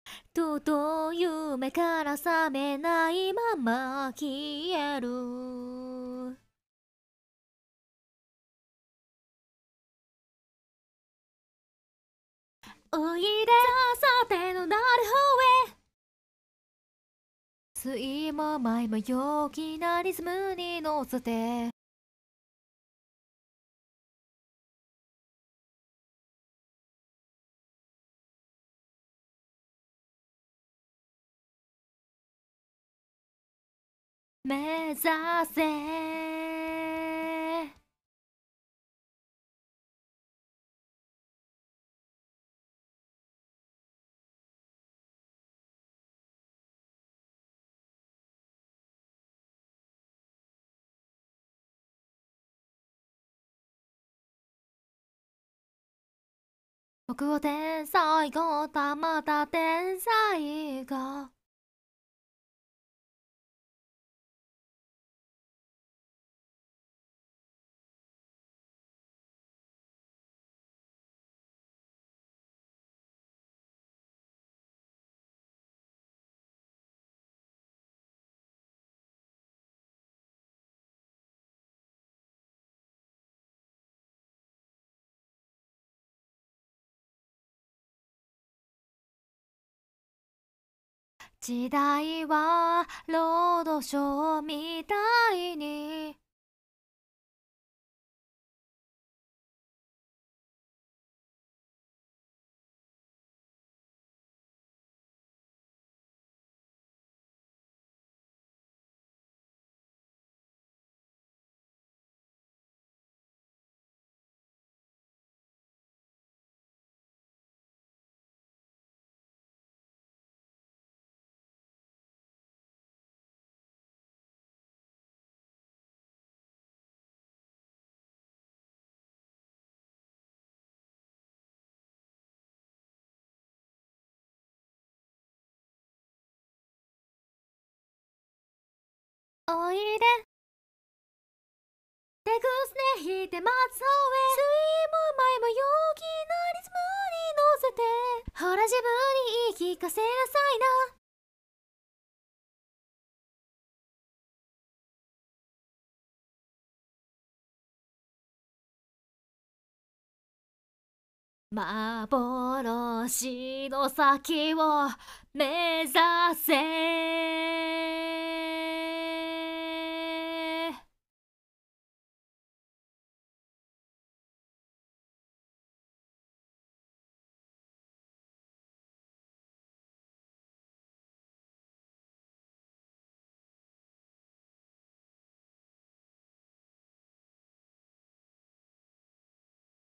とうとう夢から覚めないまま消える。おいでさてのなる方へ。酸いも甘いも陽気なリズムに乗せて。目指せ。僕は天才がまた天才が。時代はロードショーみたいに。おいで手ぐすね引いて待つそうへ。酸いも甘いも陽気なリズムに乗せて。ほら自分に言い聞かせなさいな。幻の先を目指せ。